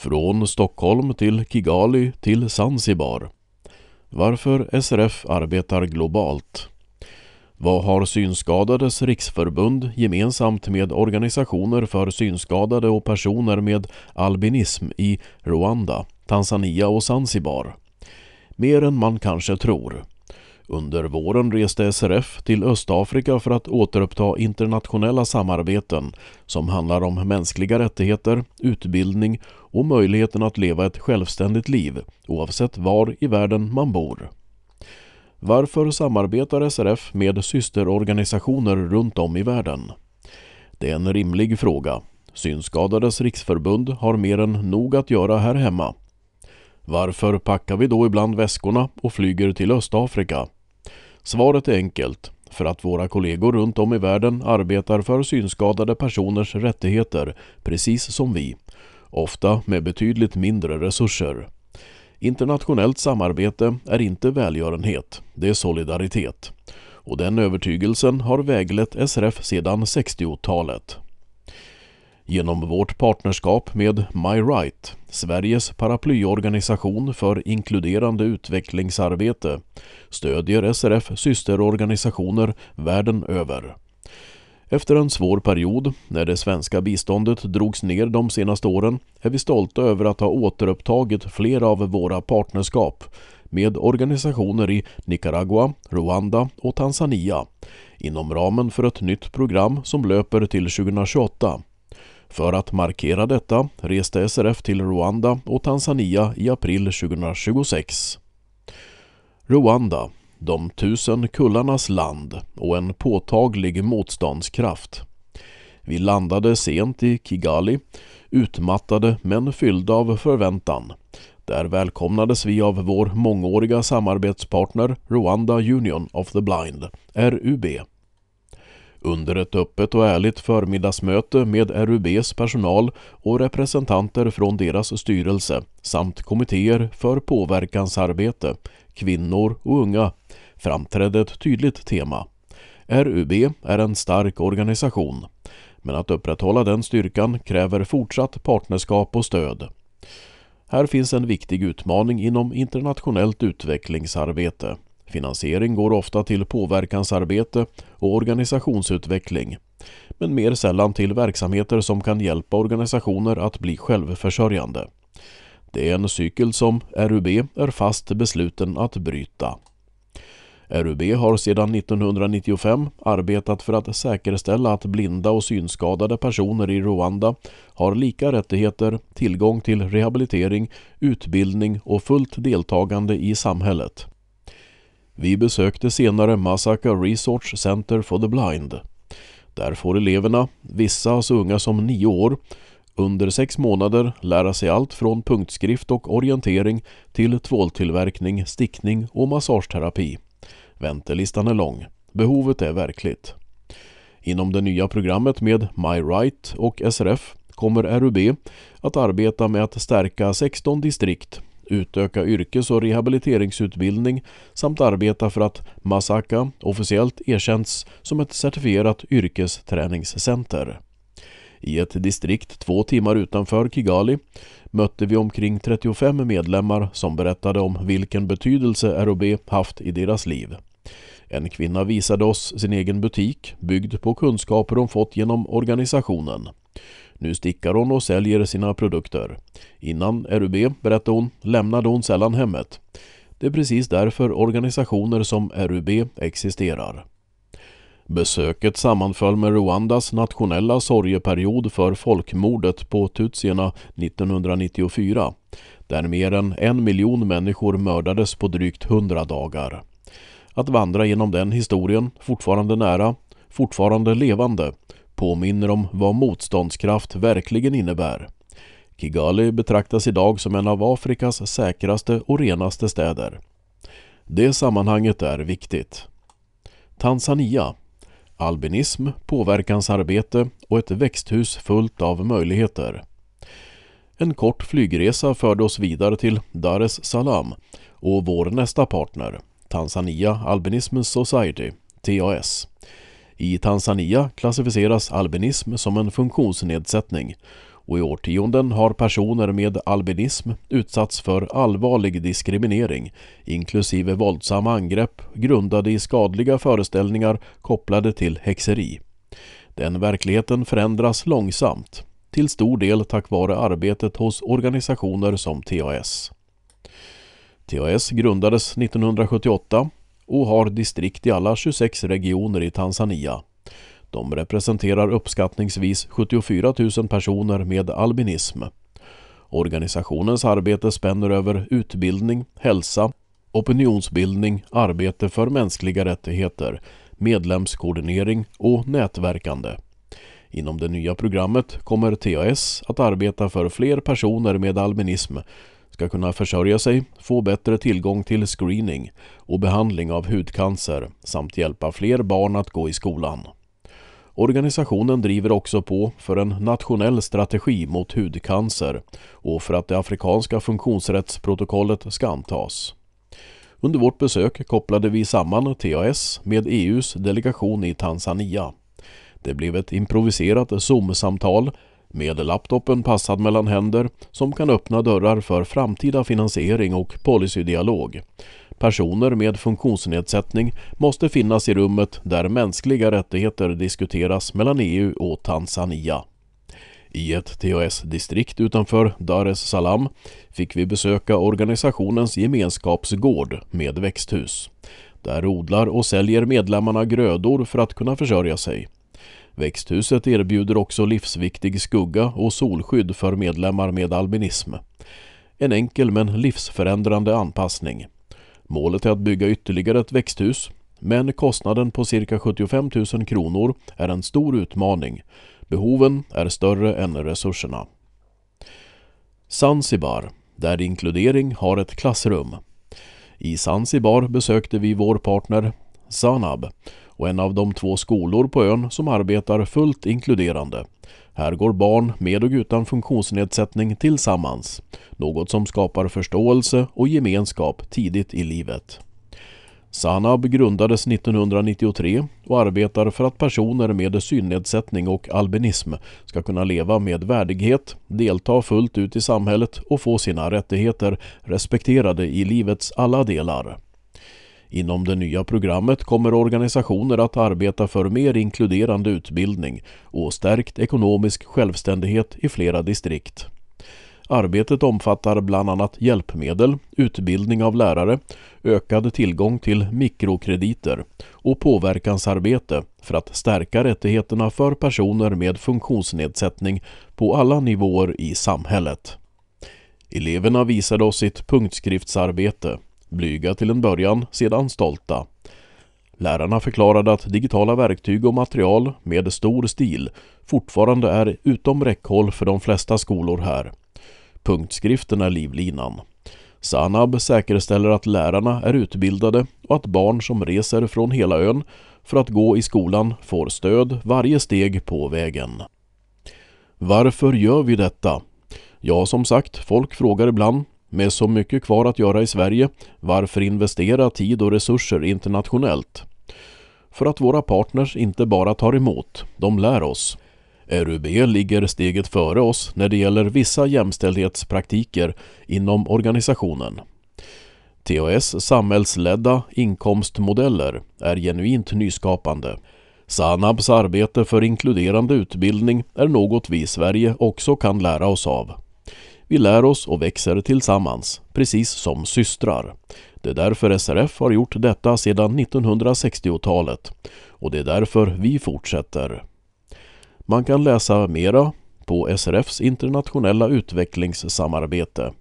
Från Stockholm till Kigali till Zanzibar. Varför SRF arbetar globalt. Vad har Synskadades riksförbund gemensamt med organisationer för synskadade och personer med albinism i Rwanda, Tanzania och Zanzibar? Mer än man kanske tror. Under våren reste SRF till Östafrika för att återuppta internationella samarbeten som handlar om mänskliga rättigheter, utbildning och möjligheten att leva ett självständigt liv oavsett var i världen man bor. Varför samarbetar SRF med systerorganisationer runt om i världen? Det är en rimlig fråga. Synskadades riksförbund har mer än nog att göra här hemma. Varför packar vi då ibland väskorna och flyger till Östafrika? Svaret är enkelt. För att våra kollegor runt om i världen arbetar för synskadade personers rättigheter, precis som vi. Ofta med betydligt mindre resurser. Internationellt samarbete är inte välgörenhet, det är solidaritet. Och den övertygelsen har väglett SRF sedan 60-talet. Genom vårt partnerskap med MyRight, Sveriges paraplyorganisation för inkluderande utvecklingsarbete, stödjer SRF systerorganisationer världen över. Efter en svår period, när det svenska biståndet drogs ner de senaste åren, är vi stolta över att ha återupptagit flera av våra partnerskap med organisationer i Nicaragua, Rwanda och Tanzania inom ramen för ett nytt program som löper till 2028. För att markera detta reste SRF till Rwanda och Tanzania i april 2026. Rwanda, de 1000 kullarnas land och en påtaglig motståndskraft. Vi landade sent i Kigali, utmattade men fyllda av förväntan. Där välkomnades vi av vår mångåriga samarbetspartner Rwanda Union of the Blind, RUB. Under ett öppet och ärligt förmiddagsmöte med RUBs personal och representanter från deras styrelse samt kommittéer för påverkansarbete, kvinnor och unga framträdde ett tydligt tema. RUB är en stark organisation, men att upprätthålla den styrkan kräver fortsatt partnerskap och stöd. Här finns en viktig utmaning inom internationellt utvecklingsarbete. Finansiering går ofta till påverkansarbete och organisationsutveckling, men mer sällan till verksamheter som kan hjälpa organisationer att bli självförsörjande. Det är en cykel som RUB är fast besluten att bryta. RUB har sedan 1995 arbetat för att säkerställa att blinda och synskadade personer i Rwanda har lika rättigheter, tillgång till rehabilitering, utbildning och fullt deltagande i samhället. Vi besökte senare Masaka Resource Center for the Blind. Där får eleverna, vissa så unga som 9 år, under 6 månader lära sig allt från punktskrift och orientering till tvåltillverkning, stickning och massageterapi. Väntelistan är lång. Behovet är verkligt. Inom det nya programmet med MyRight och SRF kommer RUB att arbeta med att stärka 16 distrikt, utöka yrkes- och rehabiliteringsutbildning samt arbeta för att Masaka officiellt erkänns som ett certifierat yrkesträningscenter. I ett distrikt 2 timmar utanför Kigali mötte vi omkring 35 medlemmar som berättade om vilken betydelse RUB haft i deras liv. En kvinna visade oss sin egen butik byggd på kunskaper hon fått genom organisationen. Nu stickar hon och säljer sina produkter. Innan RUB, berättade hon, lämnade hon sällan hemmet. Det är precis därför organisationer som RUB existerar. Besöket sammanföll med Rwandas nationella sorgeperiod för folkmordet på tutsierna 1994, där mer än 1 miljon människor mördades på drygt 100 dagar. Att vandra genom den historien, fortfarande nära, fortfarande levande, påminner om vad motståndskraft verkligen innebär. Kigali betraktas idag som en av Afrikas säkraste och renaste städer. Det sammanhanget är viktigt. Tanzania. Albinism, påverkansarbete och ett växthus fullt av möjligheter. En kort flygresa förde oss vidare till Dar es Salaam och vår nästa partner, Tanzania Albinism Society, TAS. I Tanzania klassificeras albinism som en funktionsnedsättning och i årtionden har personer med albinism utsatts för allvarlig diskriminering, inklusive våldsamma angrepp grundade i skadliga föreställningar kopplade till häxeri. Den verkligheten förändras långsamt, till stor del tack vare arbetet hos organisationer som TAS. TAS grundades 1978 och har distrikt i alla 26 regioner i Tanzania. De representerar uppskattningsvis 74 000 personer med albinism. Organisationens arbete spänner över utbildning, hälsa, opinionsbildning, arbete för mänskliga rättigheter, medlemskoordinering och nätverkande. Inom det nya programmet kommer TAS att arbeta för fler personer med albinism ska kunna försörja sig, få bättre tillgång till screening och behandling av hudcancer samt hjälpa fler barn att gå i skolan. Organisationen driver också på för en nationell strategi mot hudcancer och för att det afrikanska funktionsrättsprotokollet ska antas. Under vårt besök kopplade vi samman TAS med EU:s delegation i Tanzania. Det blev ett improviserat Zoom-samtal med laptopen passad mellan händer som kan öppna dörrar för framtida finansiering och policydialog. Personer med funktionsnedsättning måste finnas i rummet där mänskliga rättigheter diskuteras mellan EU och Tanzania. I ett TAS-distrikt utanför Dar es Salaam fick vi besöka organisationens gemenskapsgård med växthus. Där odlar och säljer medlemmarna grödor för att kunna försörja sig. Växthuset erbjuder också livsviktig skugga och solskydd för medlemmar med albinism. En enkel men livsförändrande anpassning. Målet är att bygga ytterligare ett växthus, men kostnaden på cirka 75 000 kronor är en stor utmaning. Behoven är större än resurserna. Zanzibar, där inkludering har ett klassrum. I Zanzibar besökte vi vår partner Sanab och en av de 2 skolor på ön som arbetar fullt inkluderande. Här går barn med och utan funktionsnedsättning tillsammans, något som skapar förståelse och gemenskap tidigt i livet. Sanab grundades 1993 och arbetar för att personer med synnedsättning och albinism ska kunna leva med värdighet, delta fullt ut i samhället och få sina rättigheter respekterade i livets alla delar. Inom det nya programmet kommer organisationer att arbeta för mer inkluderande utbildning och stärkt ekonomisk självständighet i flera distrikt. Arbetet omfattar bland annat hjälpmedel, utbildning av lärare, ökad tillgång till mikrokrediter och påverkansarbete för att stärka rättigheterna för personer med funktionsnedsättning på alla nivåer i samhället. Eleverna visade oss sitt punktskriftsarbete, blyga till en början, sedan stolta. Lärarna förklarade att digitala verktyg och material med stor stil fortfarande är utom räckhåll för de flesta skolor här. Punktskriften är livlinan. Sanab säkerställer att lärarna är utbildade och att barn som reser från hela ön för att gå i skolan får stöd varje steg på vägen. Varför gör vi detta? Ja, som sagt, folk frågar ibland, med så mycket kvar att göra i Sverige, varför investera tid och resurser internationellt? För att våra partners inte bara tar emot, de lär oss. RUB ligger steget före oss när det gäller vissa jämställdhetspraktiker inom organisationen. TAS samhällsledda inkomstmodeller är genuint nyskapande. Sanabs arbete för inkluderande utbildning är något vi i Sverige också kan lära oss av. Vi lär oss och växer tillsammans, precis som systrar. Det är därför SRF har gjort detta sedan 1960-talet och det är därför vi fortsätter. Man kan läsa mera på SRFs internationella utvecklingssamarbete.